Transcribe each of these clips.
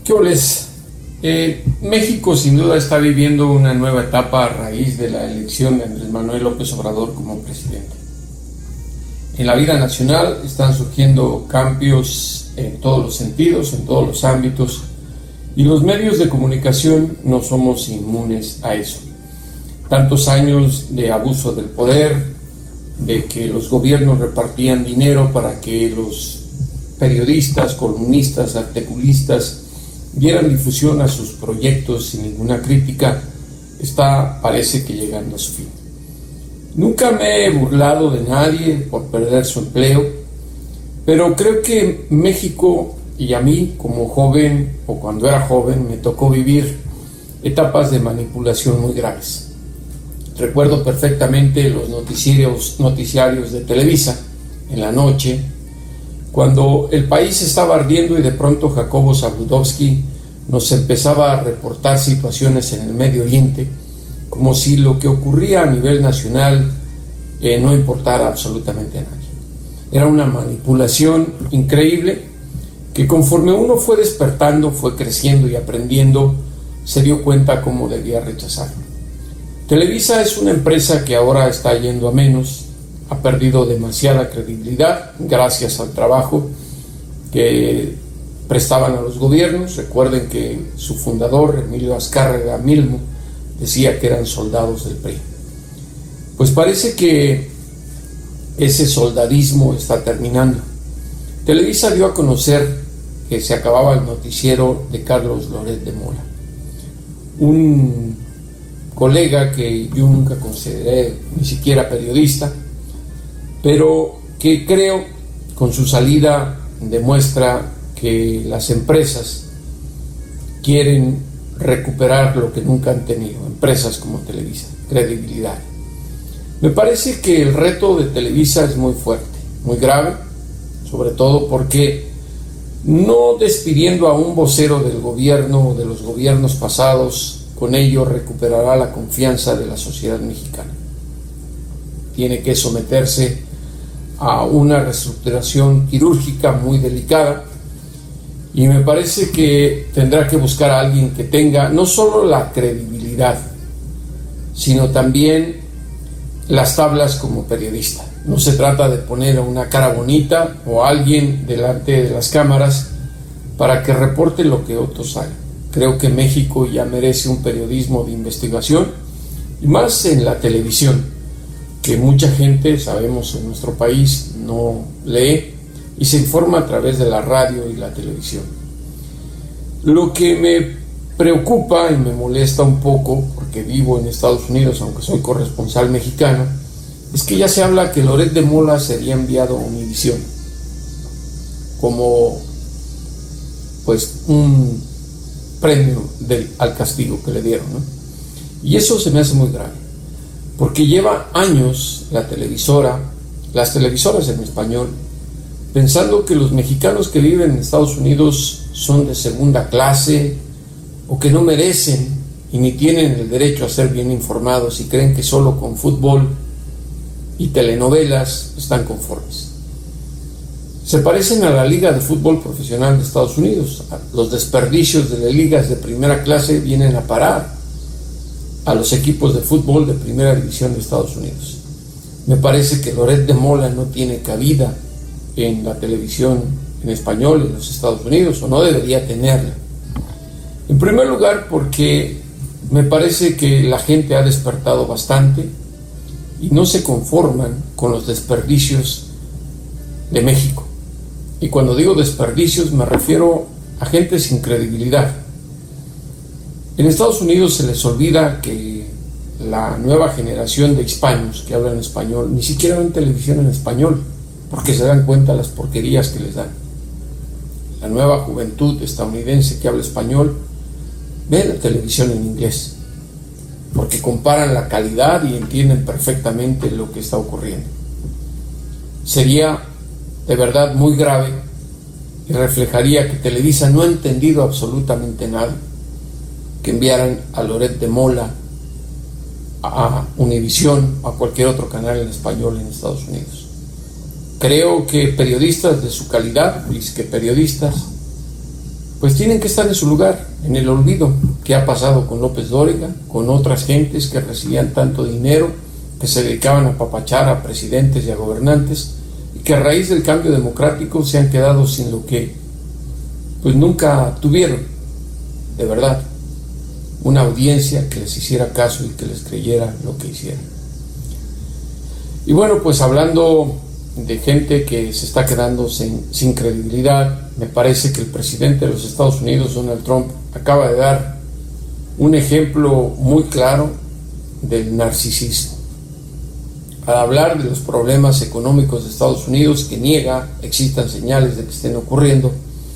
¿Qué oles? México sin duda está viviendo una nueva etapa a raíz de la elección de Andrés Manuel López Obrador como presidente. En la vida nacional están surgiendo cambios en todos los sentidos, en todos los ámbitos, y los medios de comunicación no somos inmunes a eso. Tantos años de abuso del poder, de que los gobiernos repartían dinero para que los periodistas, columnistas, articulistas dieran difusión a sus proyectos sin ninguna crítica, parece que llegando a su fin. Nunca me he burlado de nadie por perder su empleo, pero creo que México y a mí como joven o cuando era joven me tocó vivir etapas de manipulación muy graves. Recuerdo perfectamente los noticiarios de Televisa en la noche, cuando el país estaba ardiendo y de pronto Jacobo Zabludovsky nos empezaba a reportar situaciones en el Medio Oriente, como si lo que ocurría a nivel nacional no importara absolutamente a nadie. Era una manipulación increíble que conforme uno fue despertando, fue creciendo y aprendiendo, se dio cuenta cómo debía rechazarlo. Televisa es una empresa que ahora está yendo a menos, ha perdido demasiada credibilidad gracias al trabajo que prestaban a los gobiernos. Recuerden que su fundador, Emilio Azcárraga Milmo, decía que eran soldados del PRI. Pues parece que ese soldadismo está terminando. Televisa dio a conocer que se acababa el noticiero de Carlos Loret de Mola, un colega que yo nunca consideré ni siquiera periodista, pero que creo con su salida demuestra que las empresas quieren recuperar lo que nunca han tenido, empresas como Televisa, credibilidad. Me parece que el reto de Televisa es muy fuerte, muy grave, sobre todo porque no despidiendo a un vocero del gobierno o de los gobiernos pasados, con ello recuperará la confianza de la sociedad mexicana. Tiene que someterse a una reestructuración quirúrgica muy delicada y me parece que tendrá que buscar a alguien que tenga no solo la credibilidad, sino también las tablas como periodista. No se trata de poner una cara bonita o a alguien delante de las cámaras para que reporte lo que otros hagan. Creo que México ya merece un periodismo de investigación y más en la televisión, que mucha gente, sabemos, en nuestro país no lee y se informa a través de la radio y la televisión. Lo que me preocupa y me molesta un poco, porque vivo en Estados Unidos, aunque soy corresponsal mexicano, es que ya se habla que Loret de Mola sería enviado a Univisión como pues un premio al castigo que le dieron, ¿no? Y eso se me hace muy grave, porque lleva años las televisoras en español, pensando que los mexicanos que viven en Estados Unidos son de segunda clase o que no merecen y ni tienen el derecho a ser bien informados y creen que solo con fútbol y telenovelas están conformes. Se parecen a la Liga de Fútbol Profesional de Estados Unidos. Los desperdicios de las ligas de primera clase vienen a parar a los equipos de fútbol de primera división de Estados Unidos. Me parece que Loret de Mola no tiene cabida en la televisión en español en los Estados Unidos, o no debería tenerla. En primer lugar, porque me parece que la gente ha despertado bastante y no se conforman con los desperdicios de México. Y cuando digo desperdicios me refiero a gente sin credibilidad. En Estados Unidos se les olvida que la nueva generación de hispanos que hablan español ni siquiera ven televisión en español, porque se dan cuenta de las porquerías que les dan. La nueva juventud estadounidense que habla español ve la televisión en inglés, porque comparan la calidad y entienden perfectamente lo que está ocurriendo. Sería de verdad muy grave y reflejaría que Televisa no ha entendido absolutamente nada que enviaran a Loret de Mola a Univisión o a cualquier otro canal en español en Estados Unidos. Creo que periodistas de su calidad, que periodistas pues tienen que estar en su lugar, en el olvido. ¿Qué ha pasado con López Dóriga, con otras gentes que recibían tanto dinero, que se dedicaban a apapachar a presidentes y a gobernantes, y que a raíz del cambio democrático se han quedado sin lo que pues nunca tuvieron, de verdad, una audiencia que les hiciera caso y que les creyera lo que hicieran? Y bueno, pues hablando de gente que se está quedando sin credibilidad, me parece que el presidente de los Estados Unidos, Donald Trump, acaba de dar un ejemplo muy claro del narcisismo. Al hablar de los problemas económicos de Estados Unidos, que niega existan señales de que estén ocurriendo,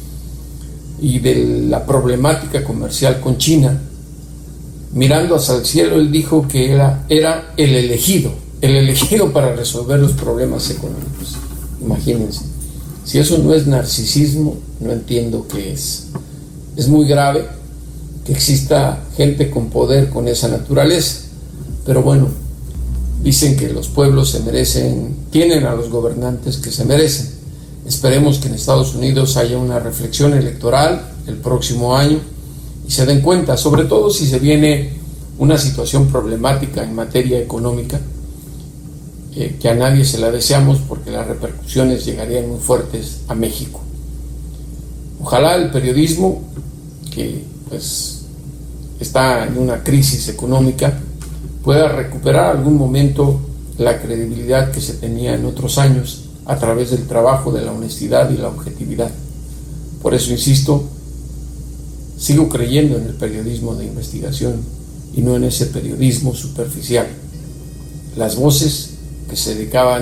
y de la problemática comercial con China, mirando hacia el cielo, él dijo que era el elegido para resolver los problemas económicos. Imagínense, si eso no es narcisismo, no entiendo qué es. Es muy grave que exista gente con poder con esa naturaleza, pero bueno, dicen que los pueblos tienen a los gobernantes que se merecen. Esperemos que en Estados Unidos haya una reflexión electoral el próximo año y se den cuenta, sobre todo si se viene una situación problemática en materia económica, que a nadie se la deseamos porque las repercusiones llegarían muy fuertes a México. Ojalá el periodismo, que pues está en una crisis económica, pueda recuperar algún momento la credibilidad que se tenía en otros años a través del trabajo, de la honestidad y la objetividad. Por eso insisto, sigo creyendo en el periodismo de investigación y no en ese periodismo superficial. Las voces que se dedicaban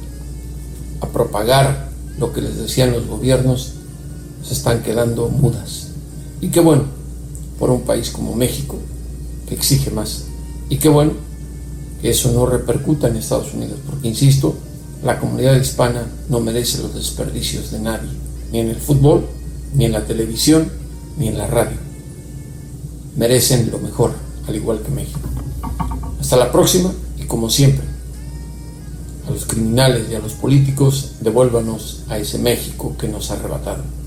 a propagar lo que les decían los gobiernos se están quedando mudas. Y qué bueno por un país como México, que exige más. Y qué bueno que eso no repercuta en Estados Unidos, porque insisto, la comunidad hispana no merece los desperdicios de nadie, ni en el fútbol, ni en la televisión, ni en la radio. Merecen lo mejor, al igual que México. Hasta la próxima, y como siempre, a los criminales y a los políticos, devuélvanos a ese México que nos arrebataron.